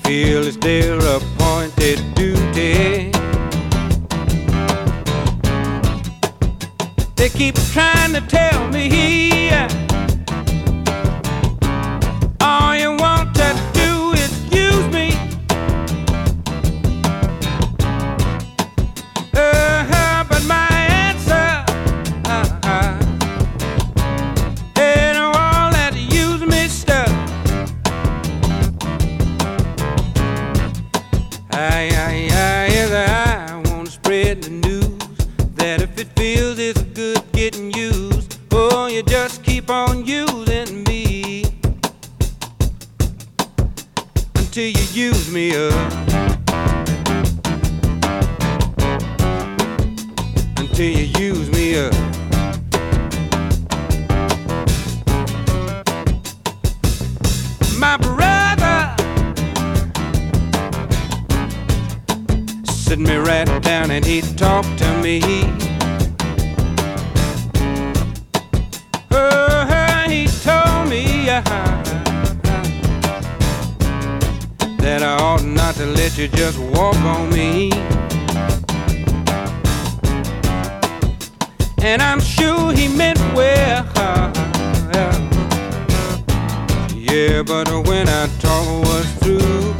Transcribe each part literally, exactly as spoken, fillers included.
feel it's their appointed duty. They keep trying to tell me all you want to do is use me. Uh-huh, but my answer uh-huh, ain't all that use me stuff. I, I, I, yes, I want to spread the news that if it feels it's good getting used, oh, you just keep on using me until you use me up, until you use me up. My brother sit me right down and he talked to me. Oh, he told me uh, that I ought not to let you just walk on me. And I'm sure he meant well. Yeah, but when our talk was through,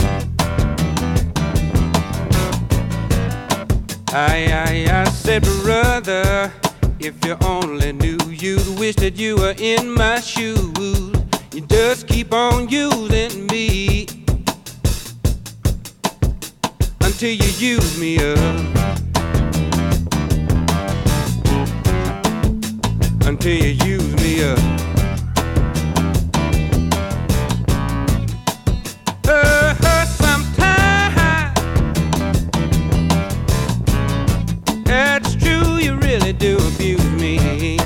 I, I, I said, brother, if you only knew, you'd wish that you were in my shoes. You just keep on using me until you use me up, until you use me up. Uh, sometimes that's true, you really do abuse me.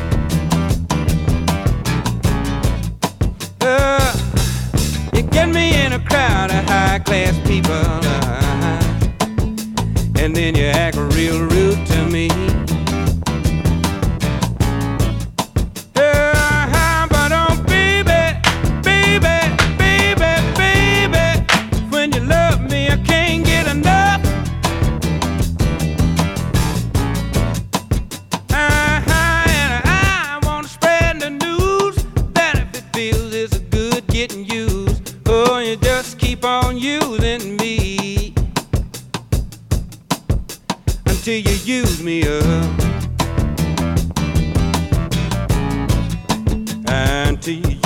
Uh, you get me in a crowd of high-class people, uh, and then you act real rude to me. Uh, but oh, baby, baby, baby, baby, when you love me, I can't get enough. Uh-huh, and I want to spread the news that if it feels it's good getting used, oh, you just keep on using me until you use me up, until you